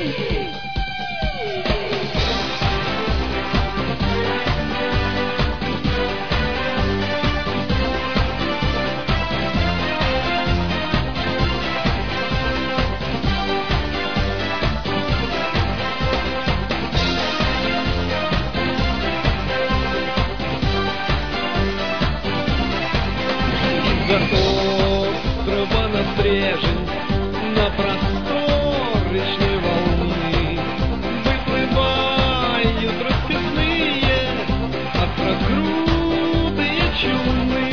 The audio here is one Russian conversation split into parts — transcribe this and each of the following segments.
Зато труба на стрежень, на простор речной волны выплывают расписные острокрутые чуны.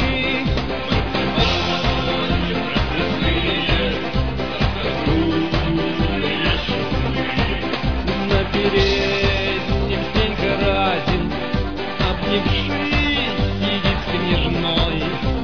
Выплывают расписные острокрутые чуны. На переднем Стенька Разин, обнявшись, сидит с княжной.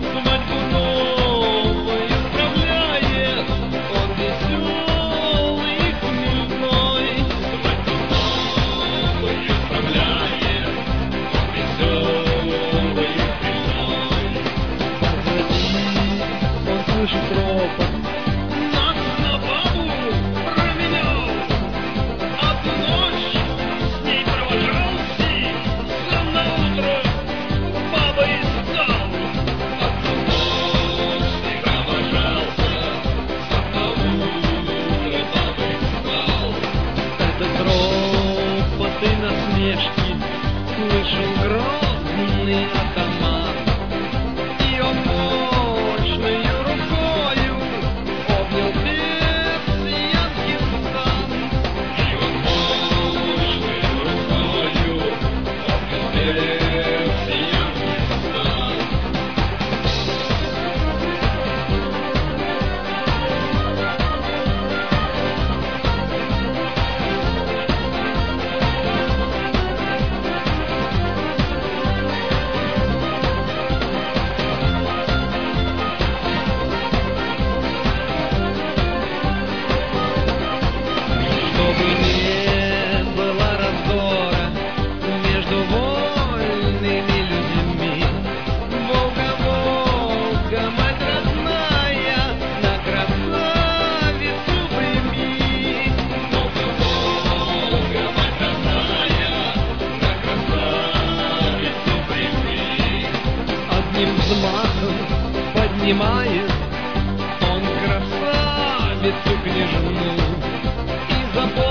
Слышит ропот, нас на бабу променял. Одну ночь с ней провожался, сам на утро баба искал. Одну ночь с ней провожался, сам на утро баба искал. Этот ропот и насмешки слышал грозный атаман, и он чтобы не было раздора между вольными людьми. Волга, Волга, мать родная, на красавицу прими. Волга, Волга, мать родная, на красавицу прими. Одним взмахом поднимает он красавицу княжну. Забор